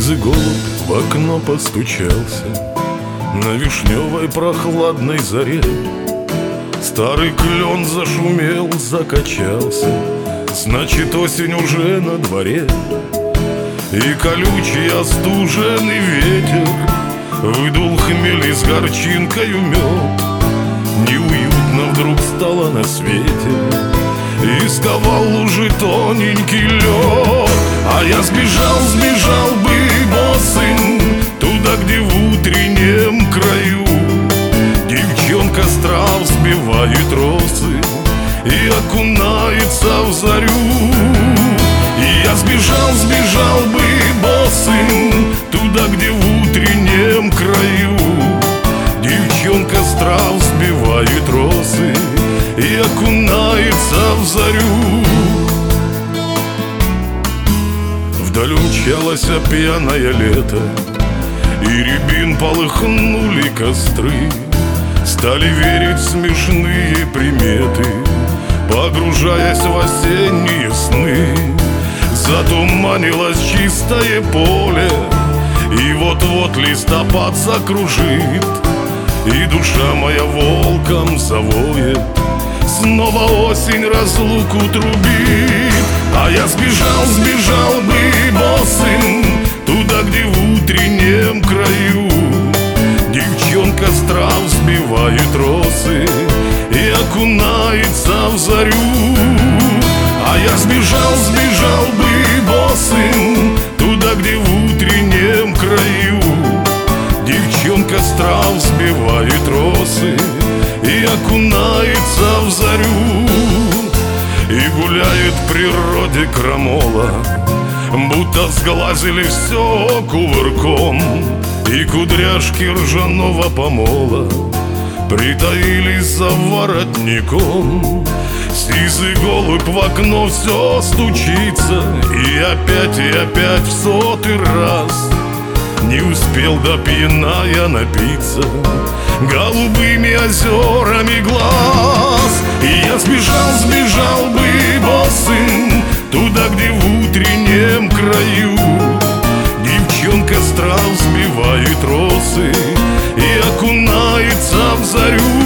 Сизый голубь в окно постучался на вишневой прохладной заре. Старый клен зашумел, закачался, значит, осень уже на дворе. И колючий остуженный ветер выдул хмель с горчинкою мед. Неуютно вдруг стало на свете, и сковал лужи тоненький лед. А я сбежал бы босым туда, где в утреннем краю девчонка страв сбивает росы и окунается в зарю. И я сбежал бы босым туда, где в утреннем краю девчонка страв сбивает росы и окунается в зарю. Вдаль умчалось пьяное лето, и рябин полыхнули костры. Стали верить в смешные приметы, погружаясь в осенние сны. Затуманилось чистое поле, и вот-вот листопад закружит, и душа моя волком завоет. Снова осень разлуку трубит. А я сбежал бы босым туда, где в утреннем краю девчонка страв сбивает росы и окунается в зарю. А я сбежал бы босым туда, где в утреннем краю девчонка страв сбивает росы и окунается в зарю. И гуляет в природе крамола, будто сглазили все кувырком, и кудряшки ржаного помола притаились за воротником. Сизый голубь в окно все стучится, и опять в сотый раз не успел до пьяна я напиться голубыми озерами глаз. И я сбежал бы босым туда, где в утреннем краю девчонка страв сбивает росы и окунается в зарю.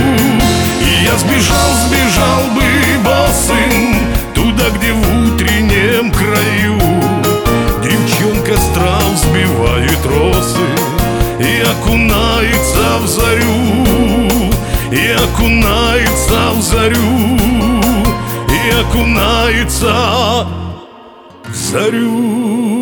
И я сбежал бы босым туда, где в утреннем краю девчонка страв сбивает росы и окунается в зарю, и окунается в зарю, и окунается в зарю.